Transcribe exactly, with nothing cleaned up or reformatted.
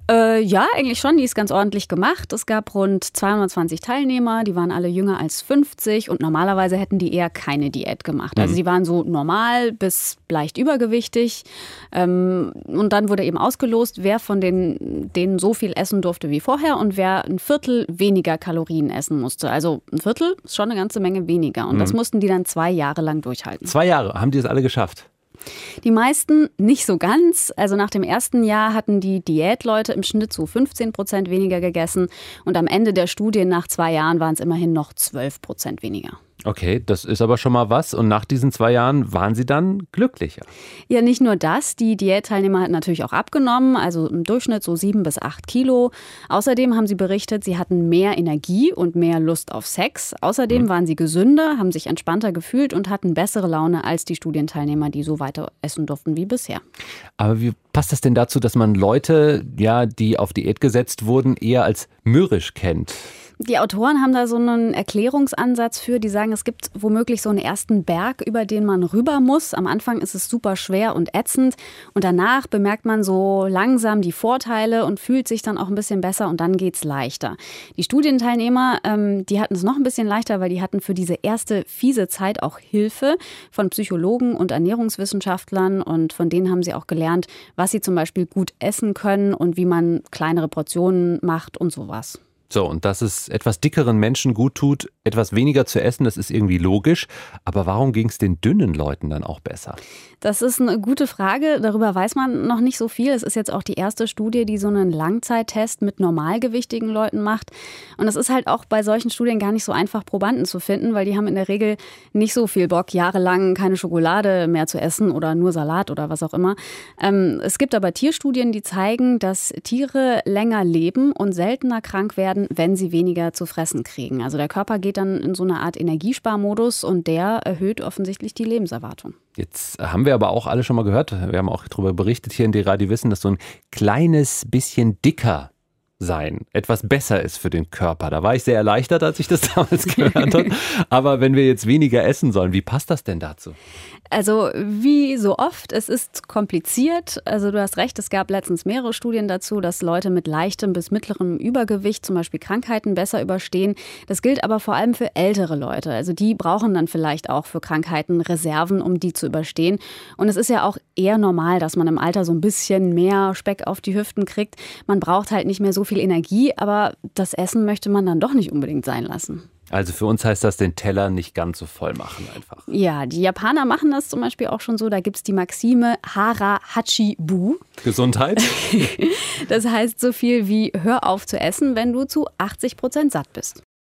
Äh, ja, eigentlich schon. Die ist ganz ordentlich gemacht. Es gab rund zweihundertzwanzig Teilnehmer. Die waren alle jünger als fünfzig und normalerweise hätten die eher keine Diät gemacht. Also die waren so normal bis leicht übergewichtig. Ähm, und dann wurde eben ausgelost, wer von den, denen so viel essen durfte wie vorher und wer ein Viertel weniger Kalorien essen musste. Also ein Viertel ist schon eine ganze Menge weniger. Und mhm. das mussten die dann zwei Jahre lang durchhalten. Zwei Jahre? Haben die das alle geschafft? Die meisten nicht so ganz. Also nach dem ersten Jahr hatten die Diätleute im Schnitt so fünfzehn Prozent weniger gegessen. Und am Ende der Studie nach zwei Jahren waren es immerhin noch zwölf Prozent weniger. Okay, das ist aber schon mal was. Und nach diesen zwei Jahren waren Sie dann glücklicher? Ja, nicht nur das. Die Diätteilnehmer hatten natürlich auch abgenommen, also im Durchschnitt so sieben bis acht Kilo. Außerdem haben sie berichtet, sie hatten mehr Energie und mehr Lust auf Sex. Außerdem mhm. waren sie gesünder, haben sich entspannter gefühlt und hatten bessere Laune als die Studienteilnehmer, die so weiter essen durften wie bisher. Aber wie passt das denn dazu, dass man Leute, ja, die auf Diät gesetzt wurden, eher als mürrisch kennt? Die Autoren haben da so einen Erklärungsansatz für, die sagen, es gibt womöglich so einen ersten Berg, über den man rüber muss. Am Anfang ist es super schwer und ätzend und danach bemerkt man so langsam die Vorteile und fühlt sich dann auch ein bisschen besser und dann geht's leichter. Die Studienteilnehmer, ähm, die hatten es noch ein bisschen leichter, weil die hatten für diese erste fiese Zeit auch Hilfe von Psychologen und Ernährungswissenschaftlern und von denen haben sie auch gelernt, was sie zum Beispiel gut essen können und wie man kleinere Portionen macht und sowas. So, und dass es etwas dickeren Menschen gut tut, etwas weniger zu essen, das ist irgendwie logisch. Aber warum ging es den dünnen Leuten dann auch besser? Das ist eine gute Frage. Darüber weiß man noch nicht so viel. Es ist jetzt auch die erste Studie, die so einen Langzeittest mit normalgewichtigen Leuten macht. Und es ist halt auch bei solchen Studien gar nicht so einfach, Probanden zu finden, weil die haben in der Regel nicht so viel Bock, jahrelang keine Schokolade mehr zu essen oder nur Salat oder was auch immer. Ähm, es gibt aber Tierstudien, die zeigen, dass Tiere länger leben und seltener krank werden, wenn sie weniger zu fressen kriegen. Also der Körper geht dann in so eine Art Energiesparmodus und der erhöht offensichtlich die Lebenserwartung. Jetzt haben wir aber auch alle schon mal gehört, wir haben auch darüber berichtet hier in D-Radio Wissen, dass so ein kleines bisschen dicker sein etwas besser ist für den Körper. Da war ich sehr erleichtert, als ich das damals gehört habe. Aber wenn wir jetzt weniger essen sollen, wie passt das denn dazu? Also wie so oft, es ist kompliziert. Also du hast recht, es gab letztens mehrere Studien dazu, dass Leute mit leichtem bis mittlerem Übergewicht zum Beispiel Krankheiten besser überstehen. Das gilt aber vor allem für ältere Leute. Also die brauchen dann vielleicht auch für Krankheiten Reserven, um die zu überstehen. Und es ist ja auch eher normal, dass man im Alter so ein bisschen mehr Speck auf die Hüften kriegt. Man braucht halt nicht mehr so viel Energie, aber das Essen möchte man dann doch nicht unbedingt sein lassen. Also für uns heißt das, den Teller nicht ganz so voll machen einfach. Ja, die Japaner machen das zum Beispiel auch schon so. Da gibt es die Maxime Hara Hachi Bu. Gesundheit. Das heißt so viel wie hör auf zu essen, wenn du zu achtzig Prozent satt bist.